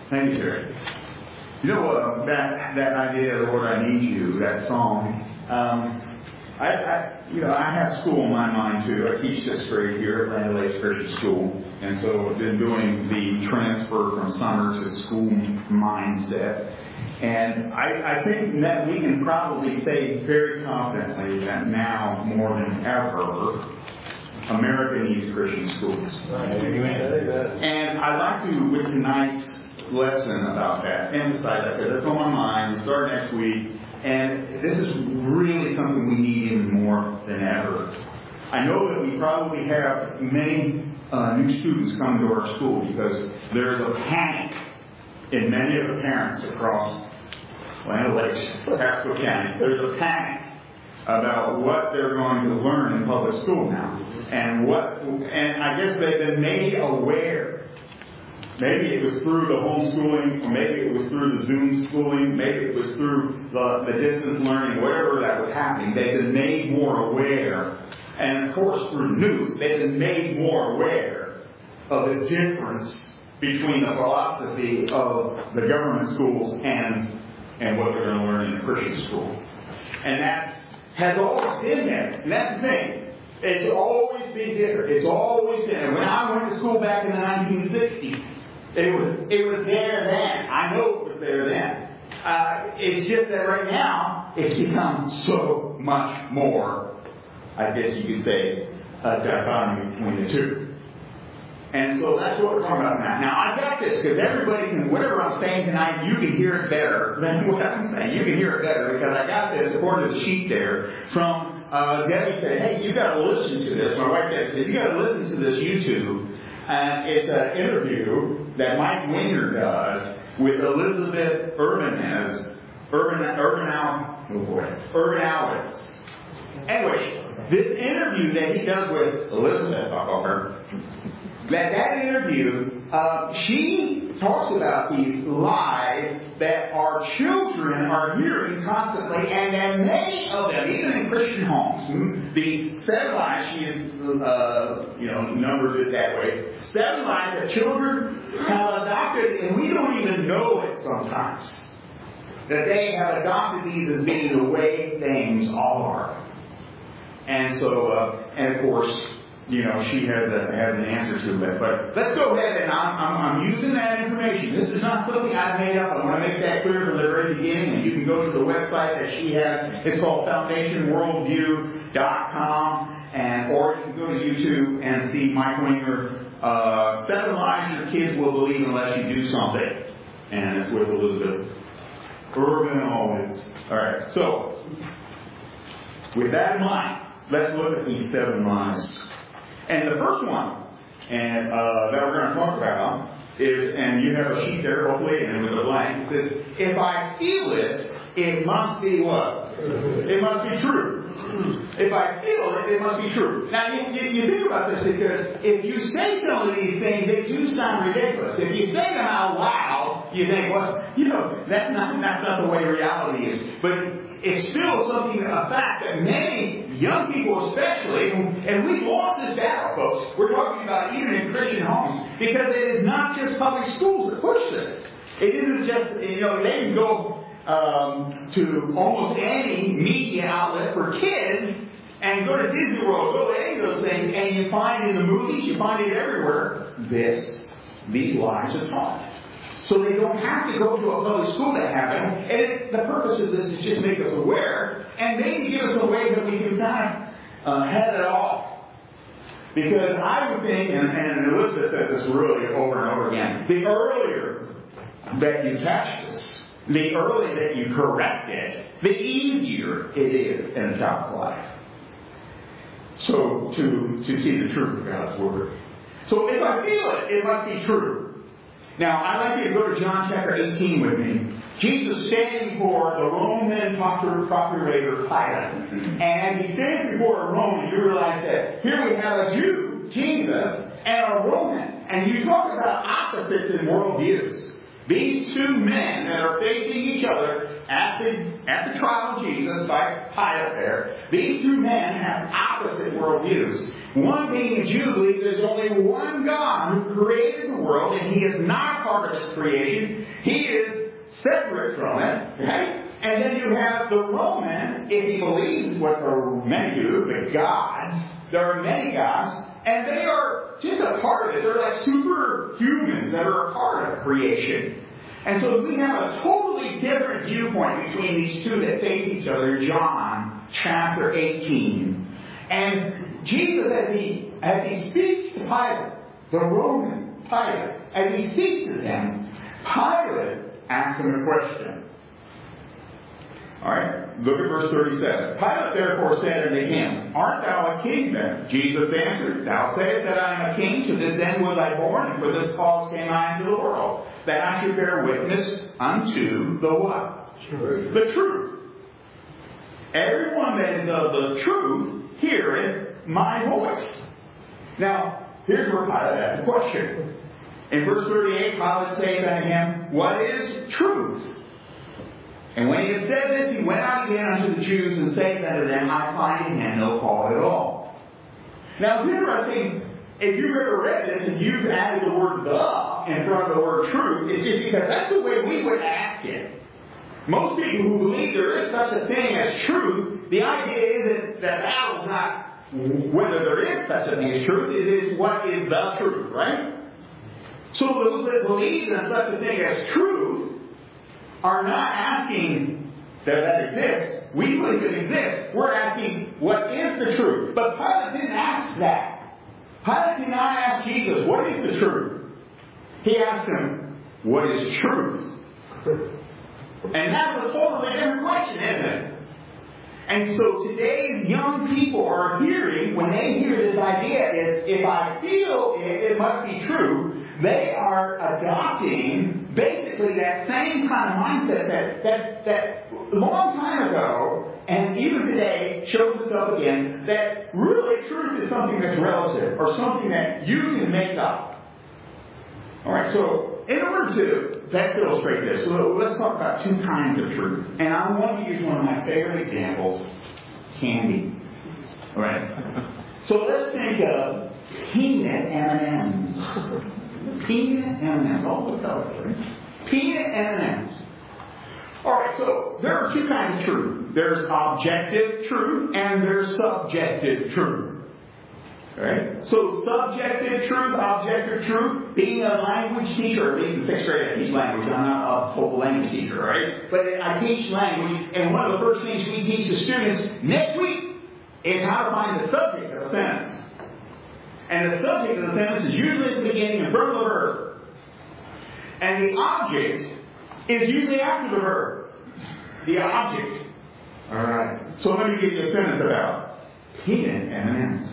Thank you, sir. You know, that idea, Lord, I need you, that song. I have school in my mind too. I teach 6th grade here at Land Lakes Christian School, and so I've been doing the transfer from summer to school mindset. And I think that we can probably say very confidently that now more than ever, America needs Christian schools. Amen. And I'd like to, with tonight's lesson about that, emphasize that because that's on my mind. We start next week. And this is really something we need even more than ever. I know that we probably have many new students coming to our school because there's a panic in many of the parents across Land Lakes, Pasco County. There's a panic about what they're going to learn in public school now. And I guess they've been made aware. Maybe it was through the homeschooling, or maybe it was through the Zoom schooling, maybe it was through the distance learning, whatever that was happening. They've been made more aware. And of course, through news, they've been made more aware of the difference between the philosophy of the government schools and what they're going to learn in a Christian school. And that has always been there. And that's the thing. It's always been different. It's always been there. When I went to school back in the 1960s, it was there then. I know it was there then. It's just that right now, it's become so much more, I guess you could say, a dichotomy between the two. And so that's what we're talking about now. Now, I got this because everybody can, whatever I'm saying tonight, you can hear it better than what I'm saying. You can hear it better because I got this, according to the sheet there, from Debbie said, hey, you got to listen to this. My wife said, you got to listen to this YouTube. And it's an interview that Mike Winger does with Elizabeth Urban Outwitz. Anyway, this interview that he does with Elizabeth, I'll call her, that interview, she talks about these lies that our children are hearing constantly, and that many of them, even in Christian homes, these 7 lies, she has, numbers it that way, 7 lies that children have adopted, and we don't even know it sometimes, that they have adopted these as being the way things are. And so, and of course, she has an answer to it. But let's go ahead, and I'm using that information. This is not something I've made up. I want to make that clear from the very beginning. And you can go to the website that she has. It's called FoundationWorldView.com. Or you can go to YouTube and see Mike Winger, 7 lies your kids will believe unless you do something. And it's with Elizabeth Urban Owens. All right. So, with that in mind, let's look at these 7 lies. And the first one, and that we're going to talk about is, and you have a sheet there, hopefully, and with a blank, it says, if I feel it, it must be what? It must be true. If I feel it, it must be true. Now, you think about this because if you say some of these things, they do sound ridiculous. If you say them out loud, you think, well, that's not the way reality is. But it's still something, a fact that many young people especially, and we've lost this battle, folks. We're talking about even in Christian homes, because it is not just public schools that push this. It isn't just, they can go to almost any media outlet for kids and go to Disney World, go to any of those things, and you find in the movies, you find it everywhere, these lies are taught. So they don't have to go to a public school to have them. And the purpose of this is just make us aware and maybe give us a way that we can kind of head it off. Because I would think, and Elizabeth said this really over and over again, the earlier that you catch this, the earlier that you correct it, the easier it is in a child's life. So to see the truth of God's Word. So if I feel it, it must be true. Now, I'd like you to go to John chapter 18 with me. Jesus standing before the Roman procurator Pilate. And he stands before a Roman. You realize that here we have a Jew, Jesus, and a Roman. And you talk about opposites in worldviews. These two men that are facing each other at the trial of Jesus by Pilate there, these two men have opposite worldviews. One being that you believe there's only one God who created the world, and He is not part of His creation. He is separate from it, right? And then you have the Roman, if he believes what many do, the gods. There are many gods, and they are just a part of it. They're like superhumans that are a part of creation. And so we have a totally different viewpoint between these two that face each other in John chapter 18. And Jesus, as he speaks to Pilate, the Roman Pilate, as he speaks to them, Pilate asks him a question. All right, look at verse 37. Pilate therefore said unto him, Art thou a king then? Jesus answered, Thou sayest that I am a king. To this end was I born, and for this cause came I into the world, that I should bear witness unto the what? Truth. The truth. Everyone that is of the truth heareth my voice. Now, here's where Pilate asks the question. In verse 38, Pilate saith unto him, What is truth? And when he had said this, he went out again unto the Jews and saith unto them, I find in him no fault at all. Now, it's interesting, if you've ever read this and you've added the word the in front of the word truth, it's just because that's the way we would ask it. Most people who believe there is such a thing as truth, the idea is that battle's not whether there is such a thing as truth, it is what is the truth, right? So those that believe in such a thing as truth are not asking that exists. We believe it exists. We're asking, what is the truth? But Pilate didn't ask that. Pilate did not ask Jesus, what is the truth? He asked him, what is truth? And that's a totally different question, isn't it? And so today's young people are hearing, when they hear this idea, if I feel it must be true, they are adopting basically that same kind of mindset that a long time ago, and even today, shows itself again, that really truth is something that's relative, or something that you can make up. Alright, so in order to best illustrate this, so let's talk about two kinds of truth. And I want to use one of my favorite examples, candy. Alright, so let's think of peanut M&Ms. Peanut M&Ms, all the colors, right? Peanut M&Ms. Alright, so there are two kinds of truth. There's objective truth and there's subjective truth. Alright? So subjective truth, objective truth, being a language teacher, at least in 6th grade I teach language, I'm not a total language teacher, right? But I teach language, and one of the first things we teach the students next week is how to find the subject of a sentence. And the subject of the sentence is usually at the beginning in front of the verb. And the object is usually after the verb. The object. Alright. So let me give you a sentence about peanut M&Ms.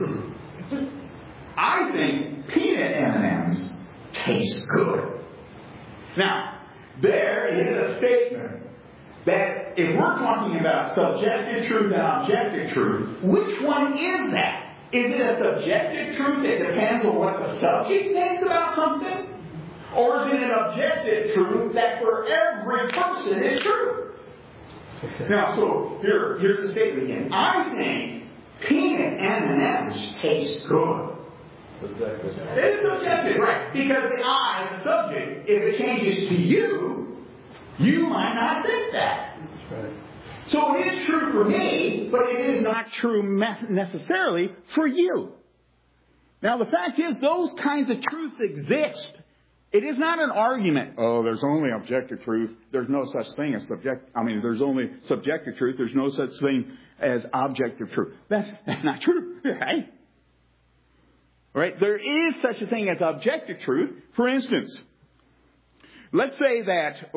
I think peanut M&Ms taste good. Now, there is a statement that if we're talking about subjective truth and objective truth, which one is that? Is it a subjective truth that depends on what the subject thinks about something? Or is it an objective truth that for every person is true? Okay. Now, so here's the statement again. I think peanut M&Ms taste good. Subjective. It's subjective, right? Because the I, the subject, if it changes to you, you might not think that. That's right. So it is true for me, but it is not true necessarily for you. Now the fact is, those kinds of truths exist. It is not an argument. Oh, there's only objective truth. There's no such thing as there's only subjective truth. There's no such thing as objective truth. That's not true, right? Right? There is such a thing as objective truth. For instance, let's say that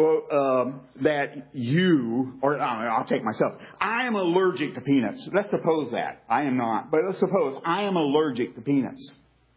you, or I'll take myself, I am allergic to peanuts. Let's suppose that. I am not. But let's suppose I am allergic to peanuts.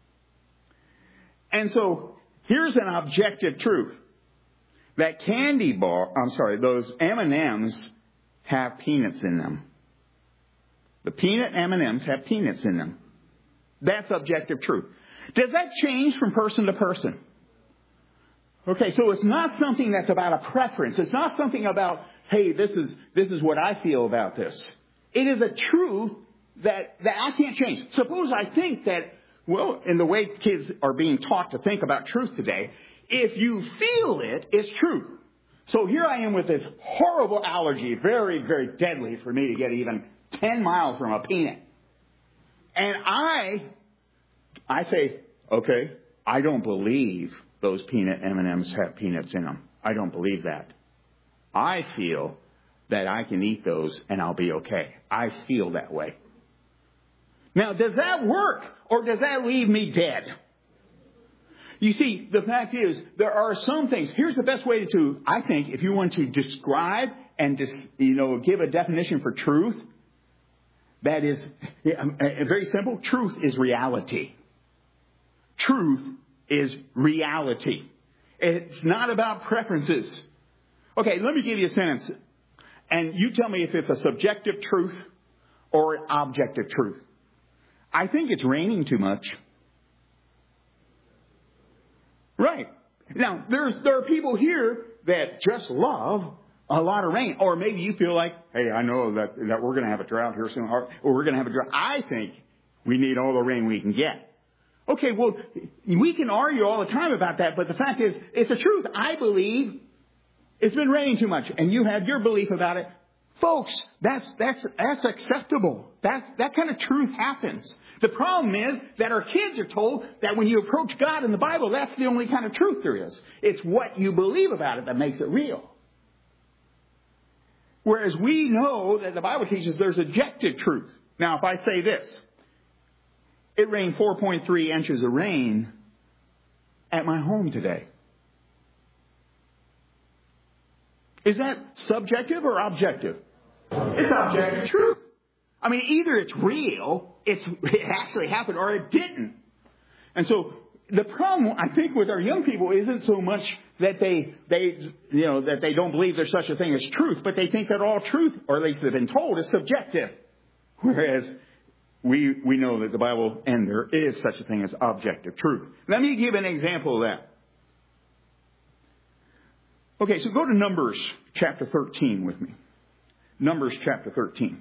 And so, here's an objective truth. That those M&Ms have peanuts in them. The peanut M&Ms have peanuts in them. That's objective truth. Does that change from person to person? Okay, so it's not something that's about a preference. It's not something about, hey, this is what I feel about this. It is a truth that I can't change. Suppose I think that, well, in the way kids are being taught to think about truth today, if you feel it, it's true. So here I am with this horrible allergy, very, very deadly for me to get even 10 miles from a peanut. And I say, okay, I don't believe those peanut M&Ms have peanuts in them. I don't believe that. I feel that I can eat those and I'll be okay. I feel that way. Now, does that work or does that leave me dead? You see, the fact is, there are some things. Here's the best way to, I think, if you want to describe and give a definition for truth, that is very simple. Truth is reality. Truth is reality. It's not about preferences. Okay, let me give you a sentence. And you tell me if it's a subjective truth or an objective truth. I think it's raining too much. Right. Now, there are people here that just love a lot of rain. Or maybe you feel like, hey, I know that we're going to have a drought here soon. Or we're going to have a drought. I think we need all the rain we can get. Okay, well, we can argue all the time about that. But the fact is, it's the truth. I believe it's been raining too much. And you have your belief about it. Folks, that's acceptable. That kind of truth happens. The problem is that our kids are told that when you approach God in the Bible, that's the only kind of truth there is. It's what you believe about it that makes it real. Whereas we know that the Bible teaches there's objective truth. Now, if I say this, it rained 4.3 inches of rain at my home today. Is that subjective or objective? It's objective truth. I mean, either it's real, it actually happened, or it didn't. And so the problem, I think, with our young people isn't so much that they don't believe there's such a thing as truth, but they think that all truth, or at least they've been told, is subjective. Whereas we know that the Bible, and there is such a thing as objective truth. Let me give an example of that. Okay, so go to Numbers chapter 13 with me. Numbers chapter 13.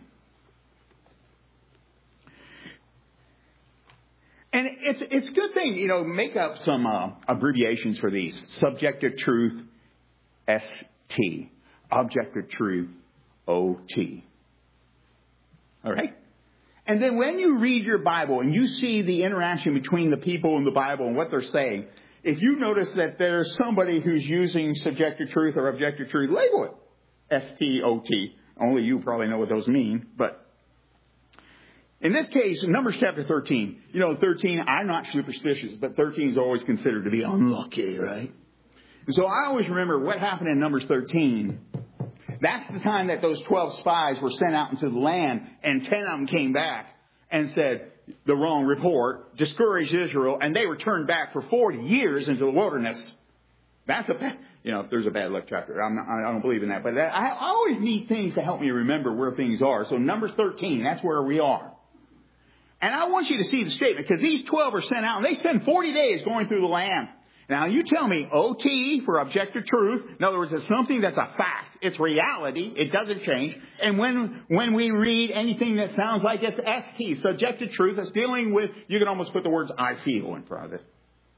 And it's a good thing, make up some abbreviations for these. Subjective truth, ST. Objective truth, OT. All right? And then when you read your Bible and you see the interaction between the people in the Bible and what they're saying, if you notice that there's somebody who's using subjective truth or objective truth, label it. ST-OT. Only you probably know what those mean, but in this case, in Numbers chapter 13, 13, I'm not superstitious, but 13 is always considered to be unlucky, right? And so I always remember what happened in Numbers 13. That's the time that those 12 spies were sent out into the land, and 10 of them came back and said the wrong report, discouraged Israel, and they returned back for 40 years into the wilderness. That's if there's a bad luck chapter. I don't believe in that. But I always need things to help me remember where things are. So Numbers 13, that's where we are. And I want you to see the statement, because these 12 are sent out, and they spend 40 days going through the land. Now, you tell me, OT for objective truth. In other words, it's something that's a fact. It's reality. It doesn't change. And when we read anything that sounds like it's ST, subjective truth, it's dealing with, you can almost put the words I feel in front of it.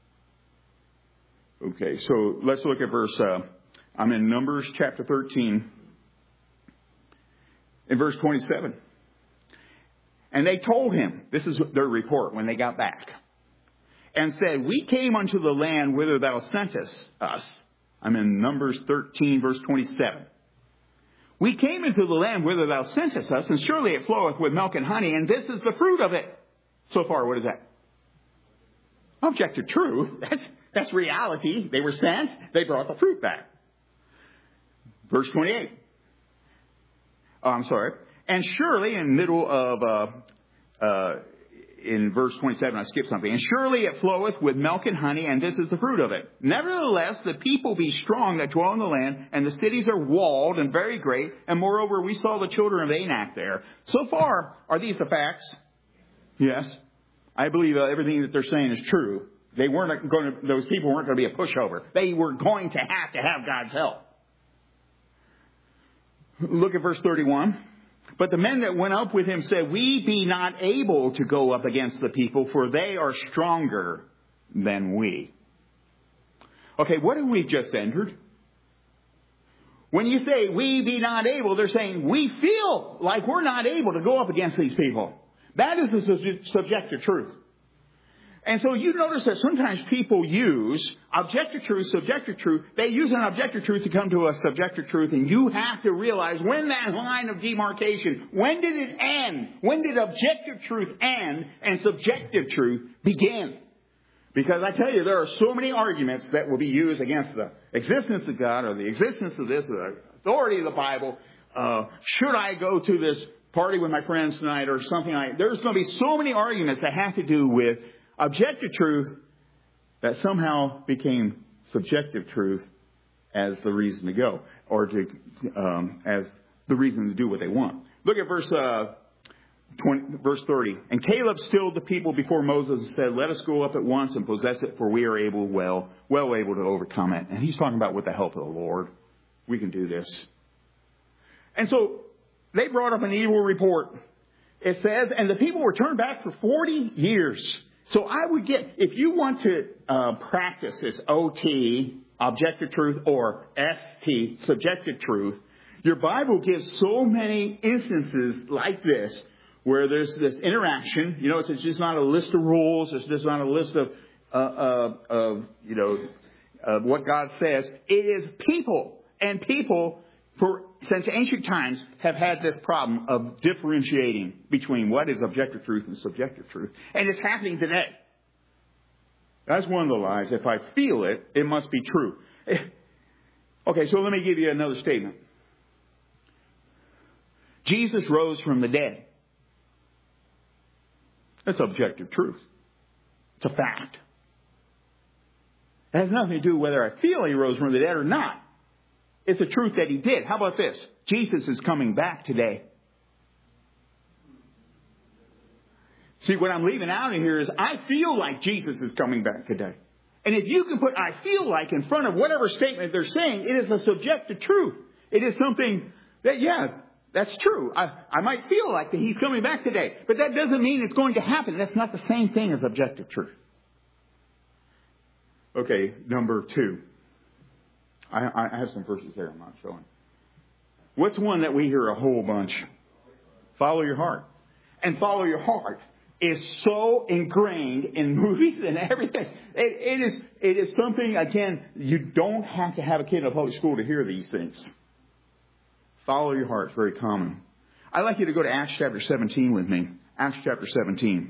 Okay, so let's look at I'm in Numbers chapter 13, in verse 27. And they told him, this is their report when they got back, and said, we came unto the land whither thou sentest us. I'm in Numbers 13, verse 27. We came into the land whither thou sentest us, and surely it floweth with milk and honey, and this is the fruit of it. So far, what is that? Objective truth. That's reality. They were sent. They brought the fruit back. Verse 28. Oh, I'm sorry. And surely, in the middle of, in verse 27, I skipped something. And surely it floweth with milk and honey, and this is the fruit of it. Nevertheless, the people be strong that dwell in the land, and the cities are walled and very great. And moreover, we saw the children of Anak there. So far, are these the facts? Yes. I believe everything that they're saying is true. Those people weren't going to be a pushover. They were going to have God's help. Look at verse 31. But the men that went up with him said, we be not able to go up against the people, for they are stronger than we. Okay, what have we just entered? When you say we be not able, they're saying we feel like we're not able to go up against these people. That is the subjective truth. And so you notice that sometimes people use objective truth, subjective truth. They use an objective truth to come to a subjective truth. And you have to realize when that line of demarcation, when did it end? When did objective truth end and subjective truth begin? Because I tell you, there are so many arguments that will be used against the existence of God or the existence of this, or the authority of the Bible. Should I go to this party with my friends tonight or something like that? There's going to be so many arguments that have to do with objective truth that somehow became subjective truth as the reason to go, or to as the reason to do what they want. Look at verse 30. And Caleb stilled the people before Moses and said, let us go up at once and possess it, for we are well able to overcome it. And he's talking about with the help of the Lord, we can do this. And so they brought up an evil report. It says, and the people were turned back for 40 years. So I would get, if you want to practice this OT, objective truth, or ST, subjective truth, your Bible gives so many instances like this, where there's this interaction. You know, it's just not a list of rules. It's just not a list of what God says. It is people. And people, since ancient times, have had this problem of differentiating between what is objective truth and subjective truth. And it's happening today. That's one of the lies. If I feel it, it must be true. Okay, so let me give you another statement. Jesus rose from the dead. That's objective truth. It's a fact. It has nothing to do with whether I feel he rose from the dead or not. It's a truth that he did. How about this? Jesus is coming back today. See, what I'm leaving out of here is I feel like Jesus is coming back today. And if you can put I feel like in front of whatever statement they're saying, it is a subjective truth. It is something that, that's true. I might feel like that he's coming back today. But that doesn't mean it's going to happen. That's not the same thing as objective truth. Okay, number 2. I have some verses there I'm not showing. What's one that we hear a whole bunch? Follow your heart. And follow your heart is so ingrained in movies and everything. It is something, again, you don't have to have a kid in a public school to hear these things. Follow your heart. It's very common. I'd like you to go to Acts chapter 17 with me. Acts chapter 17.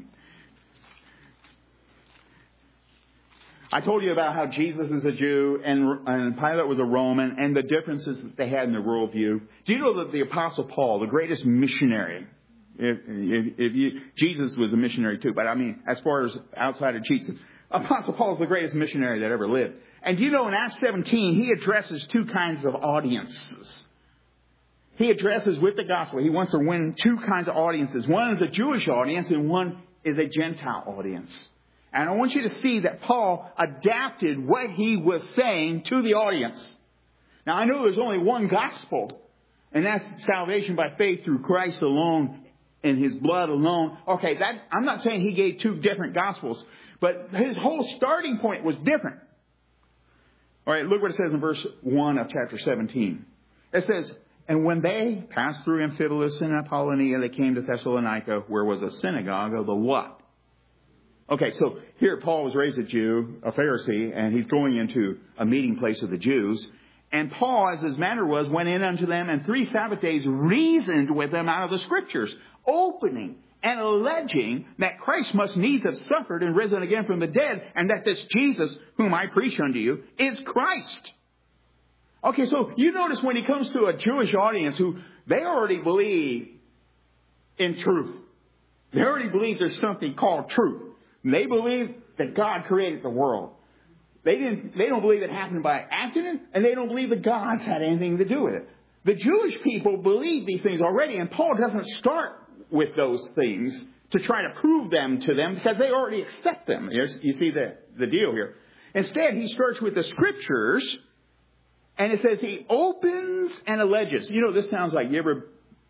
I told you about how Jesus is a Jew and Pilate was a Roman and the differences that they had in their worldview. Do you know that the Apostle Paul, the greatest missionary, Jesus was a missionary too, but I mean, as far as outside of Jesus, Apostle Paul is the greatest missionary that ever lived. And do you know in Acts 17, he addresses 2 kinds of audiences. He addresses with the gospel. He wants to win 2 kinds of audiences. One is a Jewish audience and one is a Gentile audience. And I want you to see that Paul adapted what he was saying to the audience. Now, I know there's only one gospel, and that's salvation by faith through Christ alone and his blood alone. Okay, I'm not saying he gave 2 different gospels, but his whole starting point was different. All right, look what it says in verse 1 of chapter 17. It says, and when they passed through Amphipolis and Apollonia, they came to Thessalonica, where was a synagogue of the what? Okay, so here Paul was raised a Jew, a Pharisee, and he's going into a meeting place of the Jews. And Paul, as his manner was, went in unto them, and 3 Sabbath days reasoned with them out of the Scriptures, opening and alleging that Christ must needs have suffered and risen again from the dead, and that this Jesus, whom I preach unto you, is Christ. Okay, so you notice when he comes to a Jewish audience who they already believe in truth. They already believe there's something called truth. They believe that God created the world. They don't believe it happened by accident, and they don't believe that God's had anything to do with it. The Jewish people believe these things already, and Paul doesn't start with those things to try to prove them to them because they already accept them. You see the deal here. Instead, he starts with the Scriptures, and it says he opens and alleges. You know, this sounds like, you ever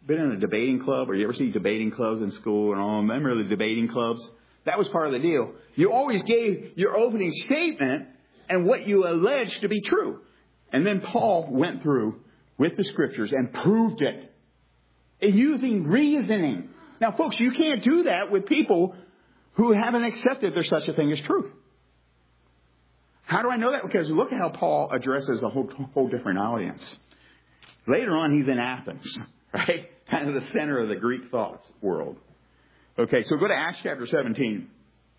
been in a debating club, or you ever see debating clubs in school and all? Remember the debating clubs? That was part of the deal. You always gave your opening statement and what you alleged to be true. And then Paul went through with the scriptures and proved it using reasoning. Now, folks, you can't do that with people who haven't accepted there's such a thing as truth. How do I know that? Because look at how Paul addresses a whole different audience. Later on, he's in Athens, right? Kind of the center of the Greek thought world. Okay, so go to Acts chapter 17.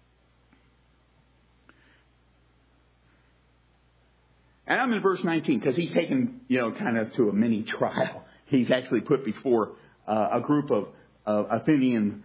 And I'm in verse 19 because he's taken, kind of to a mini trial. He's actually put before a group of Athenian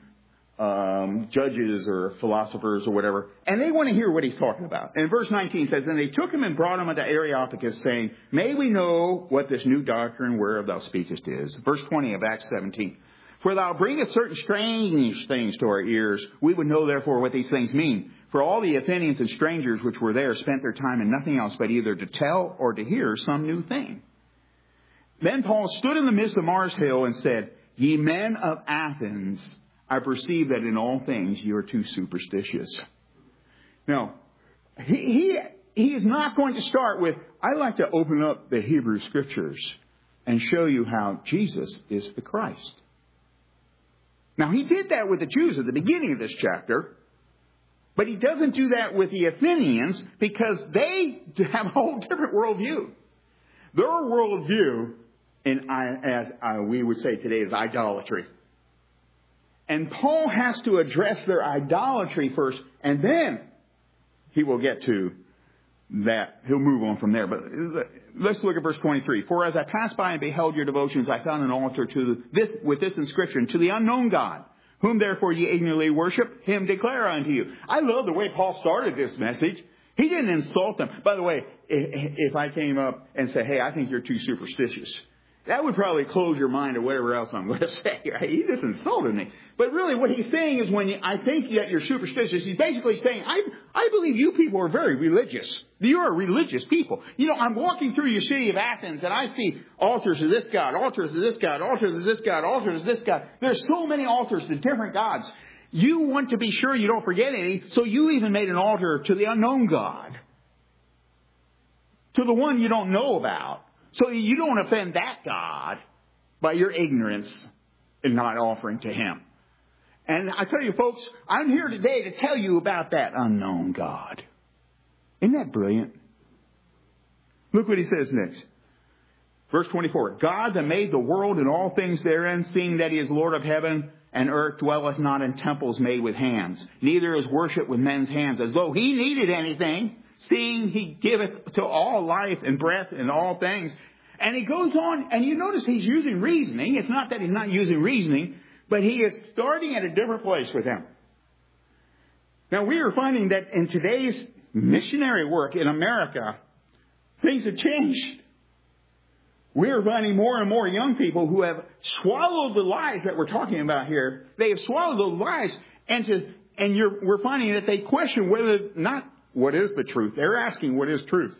judges or philosophers or whatever, and they want to hear what he's talking about. And verse 19 says, "And they took him and brought him unto Areopagus, saying, May we know what this new doctrine whereof thou speakest is." Verse 20 of Acts 17. "For thou bringest certain strange things to our ears. We would know therefore what these things mean. For all the Athenians and strangers which were there spent their time in nothing else but either to tell or to hear some new thing. Then Paul stood in the midst of Mars Hill and said, Ye men of Athens, I perceive that in all things you are too superstitious." Now, he is not going to start with, "I'd like to open up the Hebrew Scriptures and show you how Jesus is the Christ." Now, he did that with the Jews at the beginning of this chapter, but he doesn't do that with the Athenians because they have a whole different worldview. Their worldview, as we would say today, is idolatry. And Paul has to address their idolatry first, and then he will get to that. He'll move on from there. But let's look at verse 23. "For as I passed by and beheld your devotions, I found an altar with this inscription, To the unknown God, whom therefore ye ignorantly worship, him declare unto you." I love the way Paul started this message. He didn't insult them. By the way, if I came up and said, "Hey, I think you're too superstitious," that would probably close your mind to whatever else I'm going to say. Right? He just insulted me. But really what he's saying is I think that you're superstitious, he's basically saying, I believe you people are very religious. You're a religious people. I'm walking through your city of Athens and I see altars to this God, altars to this God, altars to this God, altars to this God. There's so many altars to different gods. You want to be sure you don't forget any, so you even made an altar to the unknown God. To the one you don't know about. So you don't offend that God by your ignorance in not offering to him. And I tell you, folks, I'm here today to tell you about that unknown God. Isn't that brilliant? Look what he says next. Verse 24. "God that made the world and all things therein, seeing that he is Lord of heaven and earth, dwelleth not in temples made with hands, neither is worship with men's hands, as though he needed anything, seeing he giveth to all life and breath and all things." And he goes on, and you notice he's using reasoning. It's not that he's not using reasoning, but he is starting at a different place with him. Now, we are finding that in today's missionary work in America, things have changed. We are finding more and more young people who have swallowed the lies that we're talking about here. They have swallowed those lies, we're finding that they question whether not what is the truth. They're asking what is truth.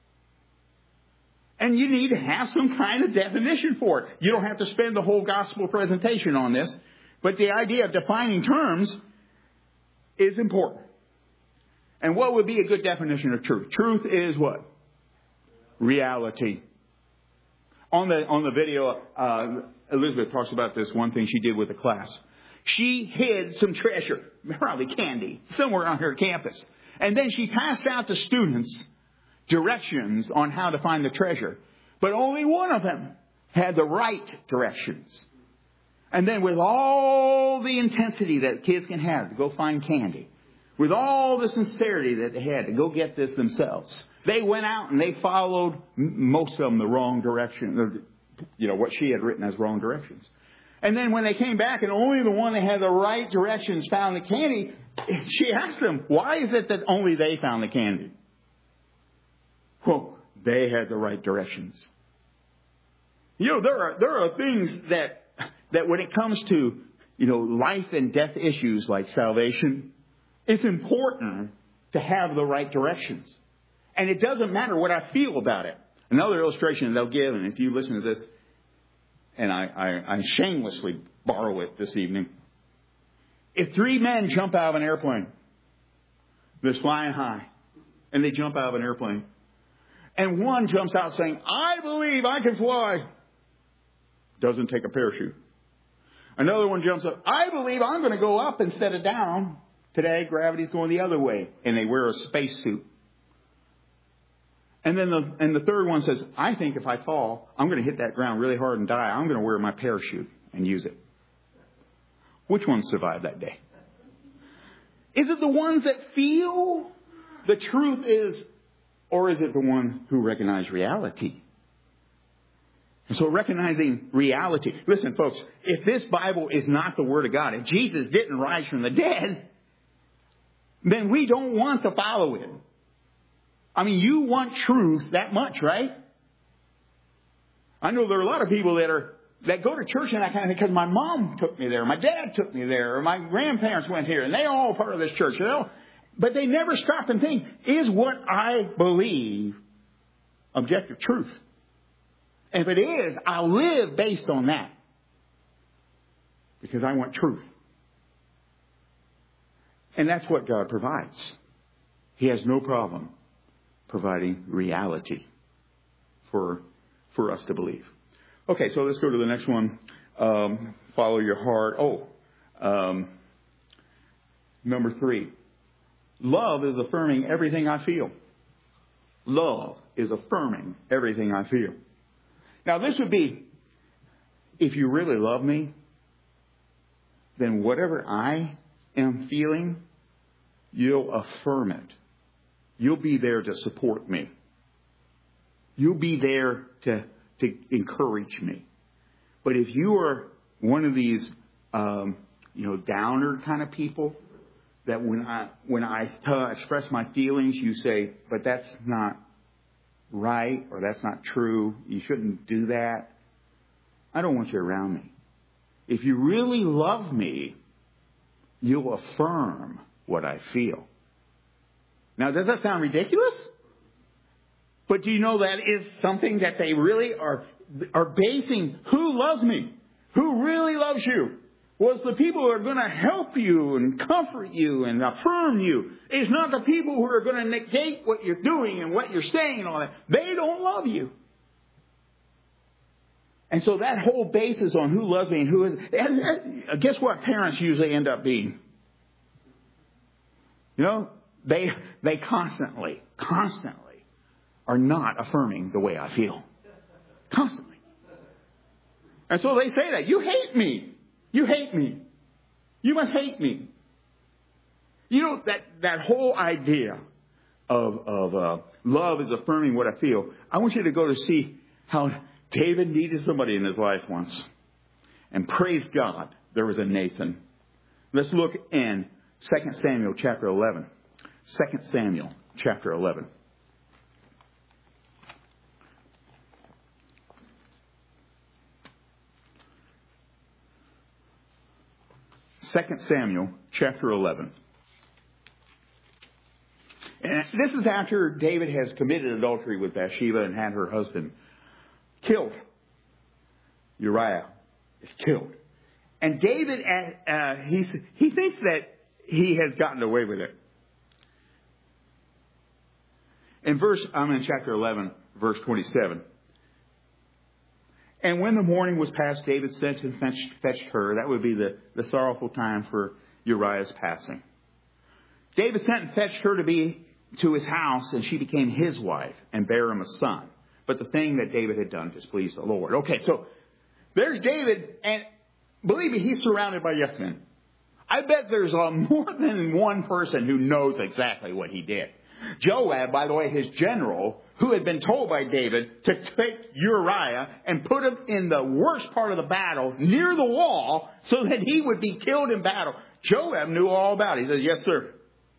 And you need to have some kind of definition for it. You don't have to spend the whole gospel presentation on this, but the idea of defining terms is important. And what would be a good definition of truth? Truth is what? Reality. On the video, Elizabeth talks about this one thing she did with the class. She hid some treasure, probably candy, somewhere on her campus. And then she passed out to students directions on how to find the treasure. But only one of them had the right directions. And then with all the intensity that kids can have to go find candy, with all the sincerity that they had to go get this themselves, they went out and they followed, most of them, the wrong direction, what she had written as wrong directions. And then when they came back and only the one that had the right directions found the candy, she asked them, why is it that only they found the candy? Well, they had the right directions. There are things that when it comes to, life and death issues like salvation, it's important to have the right directions. And it doesn't matter what I feel about it. Another illustration they'll give, and if you listen to this, and I shamelessly borrow it this evening. If 3 men jump out of an airplane that's flying high, and they jump out of an airplane, and one jumps out saying, I believe I can fly, doesn't take a parachute. Another one jumps up, I believe I'm going to go up instead of down. Today, gravity's going the other way, and they wear a spacesuit. And then the third one says, I think if I fall, I'm going to hit that ground really hard and die. I'm going to wear my parachute and use it. Which ones survive that day? Is it the ones that feel the truth is, or is it the one who recognize reality? And so recognizing reality. Listen, folks, if this Bible is not the Word of God, if Jesus didn't rise from the dead, then we don't want to follow it. I mean, you want truth that much, right? I know there are a lot of people that go to church and that kind of thing because my mom took me there, my dad took me there, or my grandparents went here, and they're all part of this church. You know? But they never stop and think, is what I believe objective truth? And if it is, I'll live based on that. Because I want truth. And that's what God provides. He has no problem providing reality for us to believe. Okay, so let's go to the next one. Follow your heart. Number 3. Love is affirming everything I feel. Love is affirming everything I feel. Now, this would be, if you really love me, then whatever I am feeling, you'll affirm it. You'll be there to support me. You'll be there to encourage me. But if you are one of these, downer kind of people, that when I express my feelings, you say, but that's not right, or that's not true. You shouldn't do that. I don't want you around me. If you really love me, you'll affirm what I feel. Now, does that sound ridiculous? But do you know that is something that they really are basing? Who loves me? Who really loves you? Was the people who are going to help you and comfort you and affirm you. It's not the people who are going to negate what you're doing and what you're saying and all that. They don't love you. And so that whole basis on who loves me and who is, guess what parents usually end up being? You know, they constantly are not affirming the way I feel. Constantly. And so they say that. You hate me. You hate me. You must hate me. You know, that whole idea of love is affirming what I feel. I want you to go to see how David needed somebody in his life once. And praise God, there was a Nathan. Let's look in 2 Samuel chapter 11. 2 Samuel chapter 11. Second Samuel chapter 11. And this is after David has committed adultery with Bathsheba and had her husband killed. Uriah is killed. And David, he thinks that he has gotten away with it. I'm in chapter 11, verse 27. And when the morning was past, David sent and fetched her. That would be the sorrowful time for Uriah's passing. David sent and fetched her to his house, and she became his wife and bare him a son. But the thing that David had done displeased the Lord. Okay, so there's David, and believe me, he's surrounded by yes men. I bet there's more than one person who knows exactly what he did. Joab, by the way, his general, who had been told by David to take Uriah and put him in the worst part of the battle near the wall so that he would be killed in battle. Joab knew all about it. He said, yes, sir.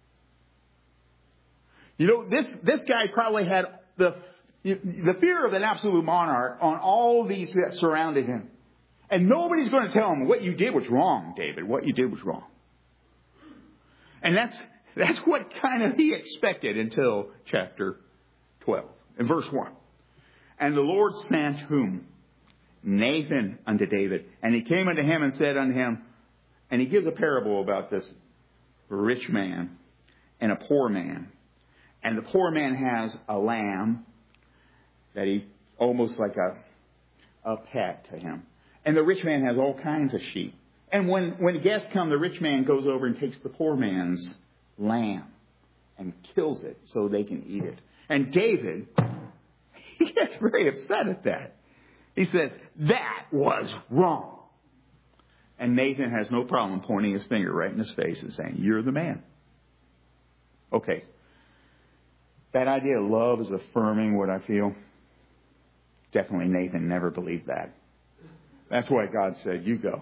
You know, this guy probably had the fear of an absolute monarch on all these that surrounded him. And nobody's going to tell him what you did was wrong, David. What you did was wrong. And that's what kind of he expected until chapter 12. In verse 1. And the Lord sent whom? Nathan unto David. And he came unto him and said unto him, and he gives a parable about this rich man and a poor man. And the poor man has a lamb that he almost like a pet to him. And the rich man has all kinds of sheep. And when guests come, the rich man goes over and takes the poor man's lamb and kills it so they can eat it. And David, he gets very upset at that. He says, that was wrong. And Nathan has no problem pointing his finger right in his face and saying, you're the man. Okay. That idea of love is affirming what I feel. Definitely Nathan never believed that. That's why God said, you go.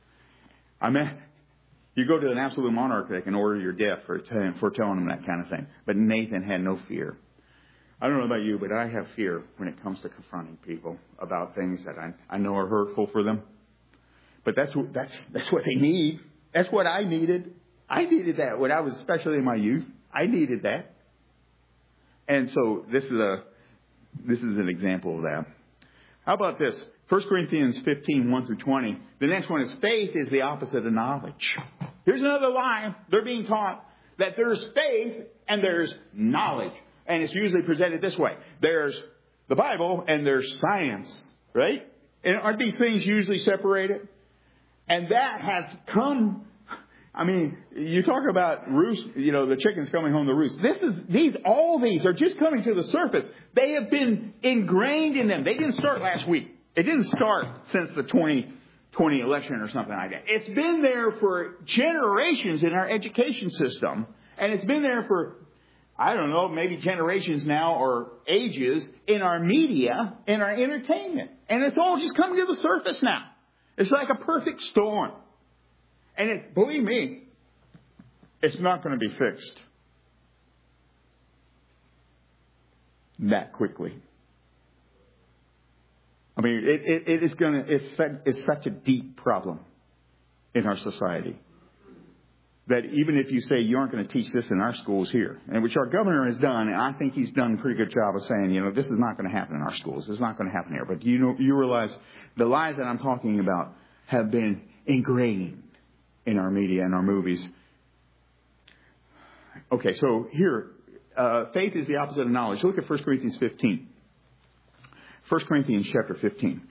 You go to an absolute monarch that can order your death for telling him that kind of thing. But Nathan had no fear. I don't know about you, but I have fear when it comes to confronting people about things that I know are hurtful for them. But that's what they need. That's what I needed. I needed that when I was, especially in my youth. I needed that. And so this is an example of that. How about this? 1 Corinthians 15, 1 through 20. The next one is faith is the opposite of knowledge. Here's another lie. They're being taught that there's faith and there's knowledge. And it's usually presented this way. There's the Bible and there's science, right? And aren't these things usually separated? And that has come, you talk about roost, the chickens coming home to roost. All these are just coming to the surface. They have been ingrained in them. They didn't start last week. It didn't start since the 2020 election or something like that. It's been there for generations in our education system. And it's been there for, maybe generations now or ages in our media, in our entertainment. And it's all just coming to the surface now. It's like a perfect storm. And believe me, it's not going to be fixed that quickly. It's such a deep problem in our society that even if you say you aren't going to teach this in our schools here, and which our governor has done, and I think he's done a pretty good job of saying, this is not going to happen in our schools. It's not going to happen here. But you realize the lies that I'm talking about have been ingrained in our media and our movies. Okay, so here, faith is the opposite of knowledge. Look at 1 Corinthians 15. 1 Corinthians chapter 15.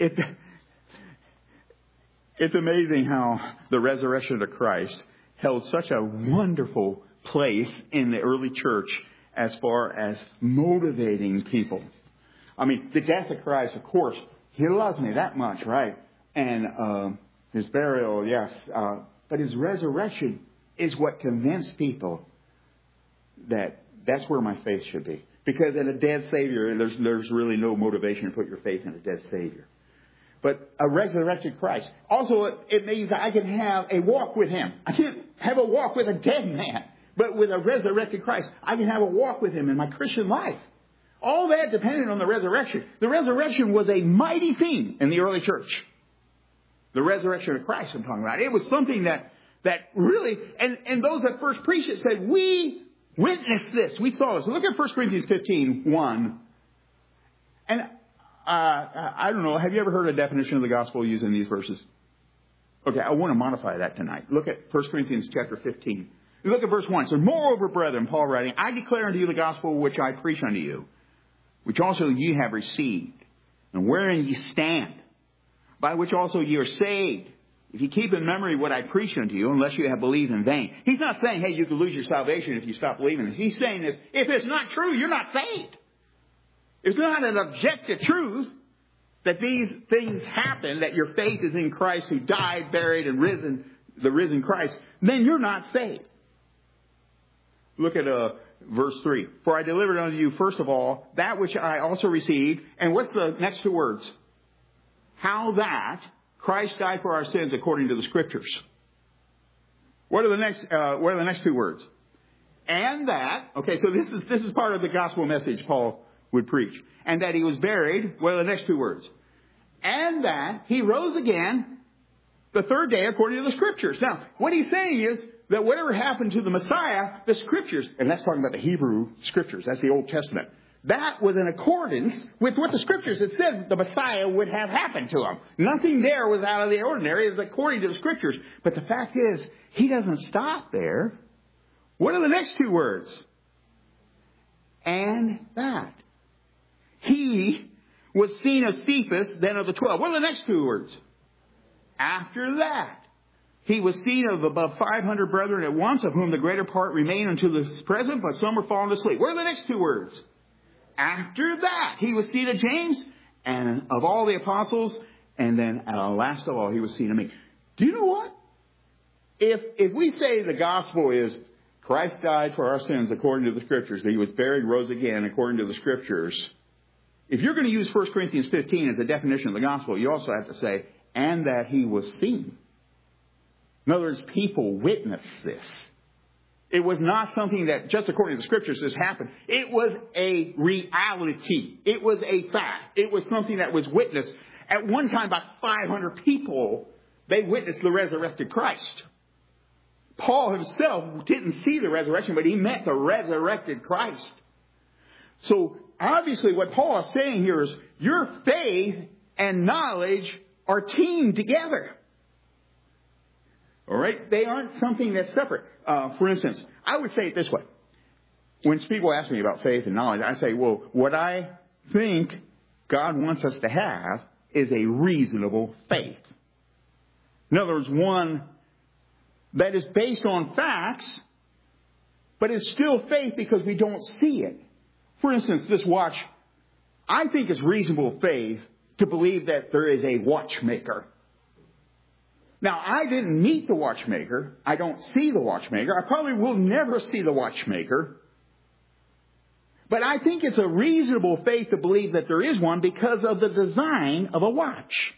It's amazing how the resurrection of Christ held such a wonderful place in the early church as far as motivating people. The death of Christ, of course, he loves me that much, right? And his burial, yes. But his resurrection is what convinced people that that's where my faith should be. Because in a dead Savior, there's really no motivation to put your faith in a dead Savior. But a resurrected Christ. Also, it means that I can have a walk with him. I can't have a walk with a dead man. But with a resurrected Christ, I can have a walk with him in my Christian life. All that depended on the resurrection. The resurrection was a mighty thing in the early church. The resurrection of Christ I'm talking about. It was something that really, and those that first preached it said, we witnessed this. We saw this. Look at 1 Corinthians 15, 1. And I don't know. Have you ever heard a definition of the gospel using these verses? Okay, I want to modify that tonight. Look at 1 Corinthians chapter 15. Look at verse 1. It says, moreover, brethren, Paul writing, I declare unto you the gospel which I preach unto you, which also ye have received, and wherein ye stand, by which also ye are saved, if you keep in memory what I preach unto you, unless you have believed in vain. He's not saying, hey, you could lose your salvation if you stop believing. He's saying this, if it's not true, you're not saved. It's not an objective truth that these things happen, that your faith is in Christ who died, buried, and risen, the risen Christ, then you're not saved. Look at verse 3. For I delivered unto you, first of all, that which I also received. And what's the next two words? How that Christ died for our sins according to the Scriptures. What are the next two words? And that, okay, so this is part of the gospel message Paul would preach. And that he was buried, what are the next two words? And that he rose again the third day according to the Scriptures. Now, what he's saying is that whatever happened to the Messiah, the Scriptures, and that's talking about the Hebrew Scriptures, that's the Old Testament, that was in accordance with what the Scriptures had said the Messiah would have happened to him. Nothing there was out of the ordinary. It was according to the Scriptures. But the fact is, he doesn't stop there. What are the next two words? And that. He was seen of Cephas, then of the 12. What are the next two words? After that. He was seen of above 500 brethren at once, of whom the greater part remain unto the present, but some are fallen asleep. What are the next two words? After that. He was seen of James, and of all the apostles, and then last of all, he was seen of me. Do you know what? If we say the gospel is Christ died for our sins according to the Scriptures, that he was buried, rose again according to the Scriptures, if you're going to use 1 Corinthians 15 as a definition of the gospel, you also have to say, and that he was seen. In other words, people witnessed this. It was not something that just according to the Scriptures this happened. It was a reality. It was a fact. It was something that was witnessed. At one time, about 500 people, they witnessed the resurrected Christ. Paul himself didn't see the resurrection, but he met the resurrected Christ. So obviously what Paul is saying here is your faith and knowledge are teamed together. All right? They aren't something that's separate. For instance, I would say it this way. When people ask me about faith and knowledge, I say, well, what I think God wants us to have is a reasonable faith. In other words, one that is based on facts, but it's still faith because we don't see it. For instance, this watch, I think it's reasonable faith to believe that there is a watchmaker. Now, I didn't meet the watchmaker. I don't see the watchmaker. I probably will never see the watchmaker. But I think it's a reasonable faith to believe that there is one because of the design of a watch.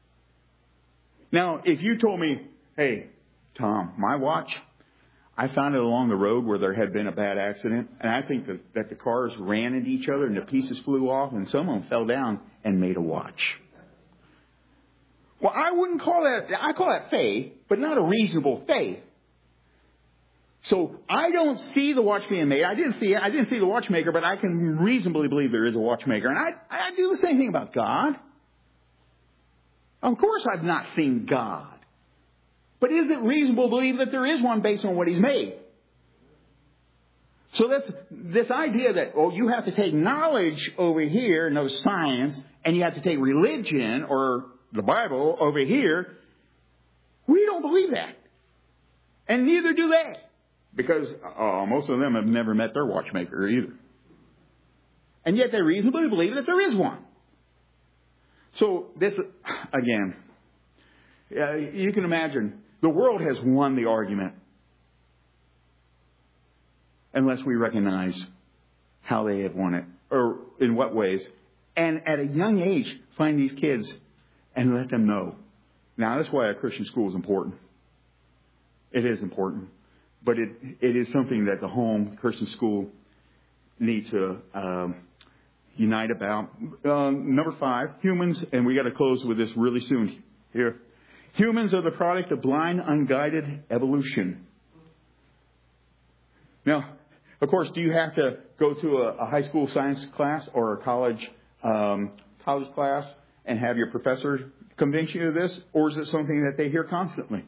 Now, if you told me, hey, Tom, my watch, I found it along the road where there had been a bad accident, and I think that the cars ran into each other and the pieces flew off and someone fell down and made a watch. Well, I wouldn't call that, I call that faith, but not a reasonable faith. So I don't see the watch being made. I didn't see it. I didn't see the watchmaker, but I can reasonably believe there is a watchmaker. And I do the same thing about God. Of course I've not seen God. But is it reasonable to believe that there is one based on what he's made? So that's this idea that, oh, you have to take knowledge over here, no science, and you have to take religion or the Bible over here. We don't believe that. And neither do they. Because most of them have never met their watchmaker either. And yet they reasonably believe that there is one. So this, again, you can imagine, the world has won the argument unless we recognize how they have won it, or in what ways. And at a young age, find these kids and let them know. Now, that's why a Christian school is important. It is important. But it is something that the home Christian school needs to unite about. Number 5, humans, and we got to close with this really soon here. Humans are the product of blind, unguided evolution. Now, of course, do you have to go to a high school science class or a college class and have your professor convince you of this? Or is it something that they hear constantly?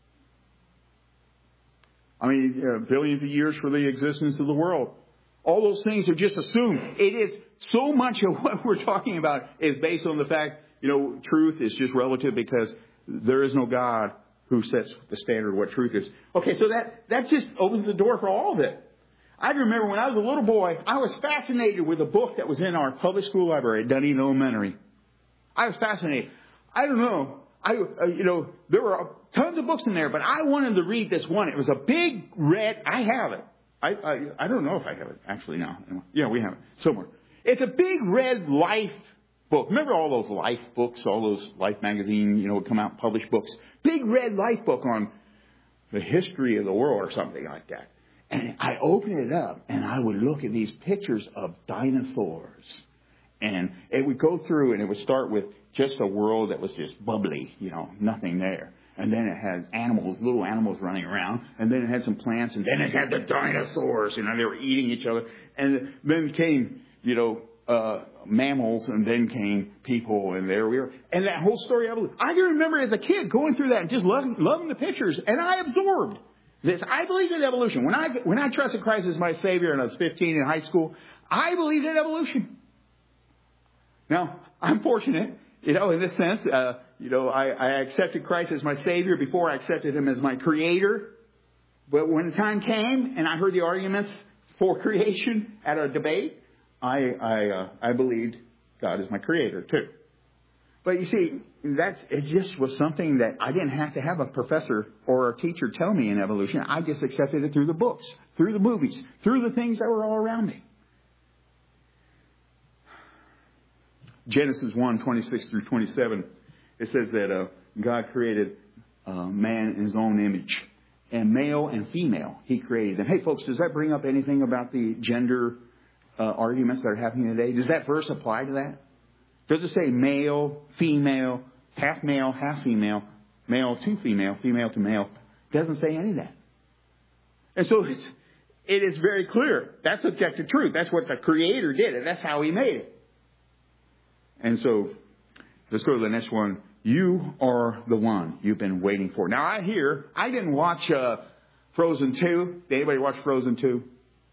I mean, billions of years for the existence of the world. All those things are just assumed. It is so much of what we're talking about is based on the fact, truth is just relative because there is no God who sets the standard of what truth is. Okay, so that just opens the door for all of it. I remember when I was a little boy, I was fascinated with a book that was in our public school library at Dunedin Elementary. I was fascinated. I don't know. There were tons of books in there, but I wanted to read this one. It was a big red. I have it. I don't know if I have it actually now. Yeah, we have it somewhere. It's a big red life book. Remember all those life books, all those Life magazine, come out and publish books. Big red life book on the history of the world or something like that. And I opened it up and I would look at these pictures of dinosaurs. And it would go through and it would start with just a world that was just bubbly, nothing there. And then it had animals, little animals running around. And then it had some plants. And then it had the dinosaurs, they were eating each other. And then came mammals, and then came people, and there we are. And that whole story of evolution. I can remember as a kid going through that and just loving the pictures, and I absorbed this. I believed in evolution. When I trusted Christ as my Savior and I was 15 in high school, I believed in evolution. Now, I'm fortunate, in this sense. I accepted Christ as my Savior before I accepted Him as my Creator. But when the time came and I heard the arguments for creation at a debate, I believed God is my Creator too. But you see, it just was something that I didn't have to have a professor or a teacher tell me in evolution. I just accepted it through the books, through the movies, through the things that were all around me. Genesis 1:26 through 27, it says that God created man in His own image. And male and female, He created them. Hey, folks, does that bring up anything about the gender arguments that are happening today? Does that verse apply to that? Does it say male, female, half female, male to female, female to male? It doesn't say any of that. And so it is very clear. That's objective truth. That's what the Creator did, and that's how He made it. And so let's go to the next one. You are the one you've been waiting for. Now, I didn't watch Frozen 2. Did anybody watch Frozen 2?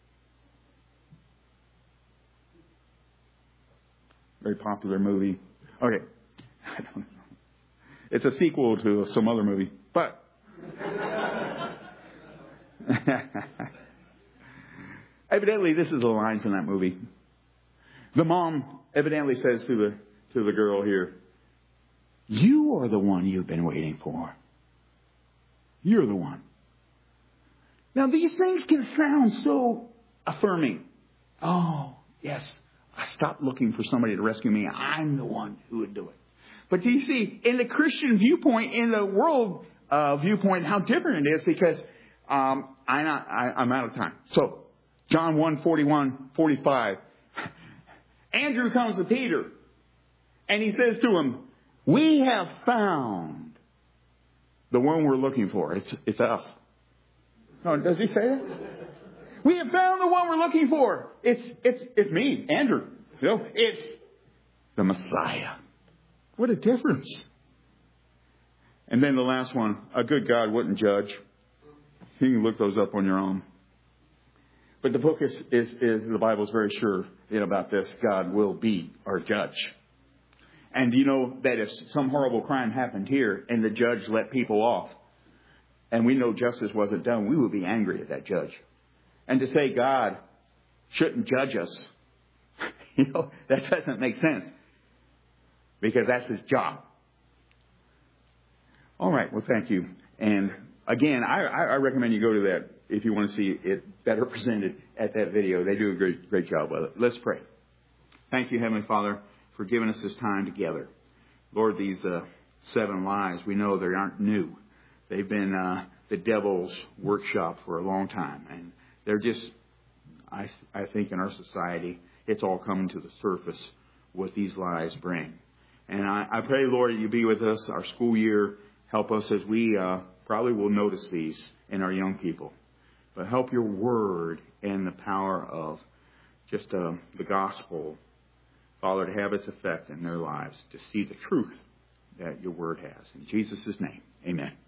Very popular movie. Okay. I don't know. It's a sequel to some other movie. But evidently, this is the lines in that movie. The mom evidently says to the girl here, you are the one you've been waiting for. You're the one. Now, these things can sound so affirming. Oh, yes, I stopped looking for somebody to rescue me. I'm the one who would do it. But do you see, in the Christian viewpoint, in the world viewpoint, how different it is, because I'm out of time. So, John 1:41-45. Andrew comes to Peter, and he says to him, we have found the one we're looking for. It's us. Oh, does he say that? We have found the one we're looking for. It's me, Andrew. It's the Messiah. What a difference. And then the last one, a good God wouldn't judge. You can look those up on your own. But the book is the Bible is very sure about this. God will be our judge. And you know that if some horrible crime happened here and the judge let people off, and we know justice wasn't done, we would be angry at that judge. And to say God shouldn't judge us, that doesn't make sense. Because that's His job. All right, well, thank you. And again, I recommend you go to that if you want to see it better presented at that video. They do a great job with it. Let's pray. Thank you, Heavenly Father, for giving us this time together. Lord, these 7 lies, we know they aren't new. They've been the devil's workshop for a long time. And they're just, I think in our society, it's all coming to the surface what these lies bring. And I pray, Lord, that you be with us, our school year. Help us as we probably will notice these in our young people. But help your word and the power of just the gospel, Father, to have its effect in their lives, to see the truth that your word has. In Jesus' name, amen.